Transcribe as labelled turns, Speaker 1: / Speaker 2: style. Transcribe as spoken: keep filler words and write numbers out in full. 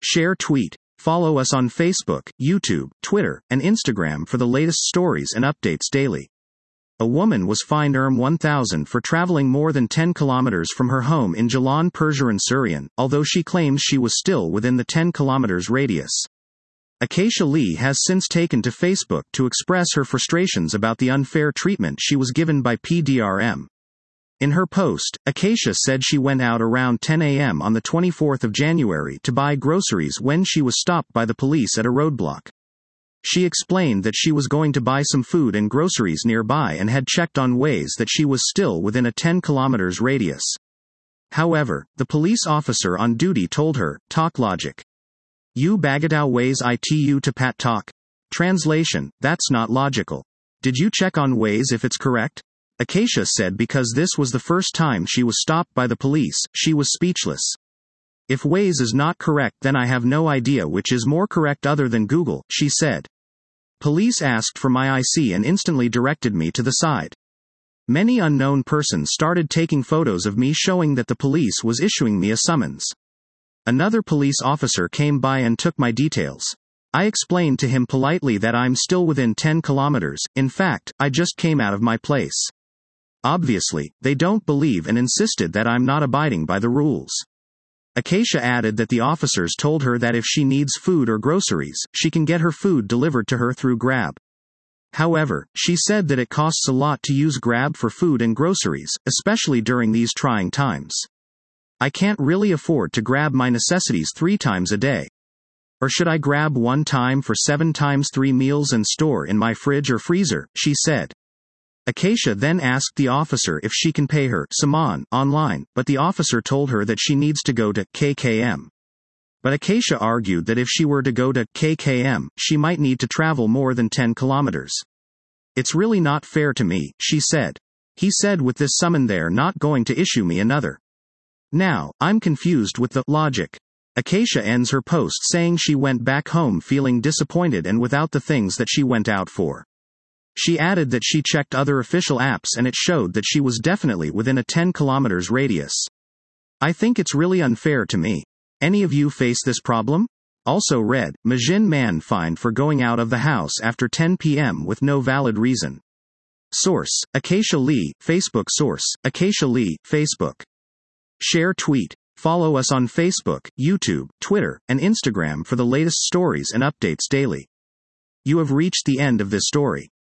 Speaker 1: Share tweet. Follow us on Facebook, YouTube, Twitter, and Instagram for the latest stories and updates daily. A woman was fined one thousand for traveling more than ten kilometers from her home in Jalan Perjuangan Serian, although she claims she was still within the ten kilometers radius. Acacia Lee has since taken to Facebook to express her frustrations about the unfair treatment she was given by P D R M. In her post, Acacia said she went out around ten a m on the twenty-fourth of January to buy groceries when she was stopped by the police at a roadblock. She explained that she was going to buy some food and groceries nearby and had checked on Waze that she was still within a ten kilometers radius. However, the police officer on duty told her, "Talk logic. You bagatau Waze itu to pat talk." Translation: that's not logical. Did you check on Waze if it's correct? Acacia said because this was the first time she was stopped by the police, she was speechless. If Waze is not correct, then I have no idea which is more correct other than Google, she said. Police asked for my I C and instantly directed me to the side. Many unknown persons started taking photos of me showing that the police was issuing me a summons. Another police officer came by and took my details. I explained to him politely that I'm still within ten kilometers, in fact, I just came out of my place. Obviously, they don't believe and insisted that I'm not abiding by the rules. Acacia added that the officers told her that if she needs food or groceries, she can get her food delivered to her through Grab. However, she said that it costs a lot to use Grab for food and groceries, especially during these trying times. I can't really afford to grab my necessities three times a day. Or should I grab one time for seven times three meals and store in my fridge or freezer, she said. Acacia then asked the officer if she can pay her saman online, but the officer told her that she needs to go to K K M. But Acacia argued that if she were to go to K K M, she might need to travel more than ten kilometers. It's really not fair to me, she said. He said with this summon they're not going to issue me another. Now, I'm confused with the logic. Acacia ends her post saying she went back home feeling disappointed and without the things that she went out for. She added that she checked other official apps and it showed that she was definitely within a ten kilometers radius. I think it's really unfair to me. Any of you face this problem? Also read, Majin man fined for going out of the house after ten p m with no valid reason. Source, Acacia Lee, Facebook. Source, Acacia Lee, Facebook. Share tweet. Follow us on Facebook, YouTube, Twitter, and Instagram for the latest stories and updates daily. You have reached the end of this story.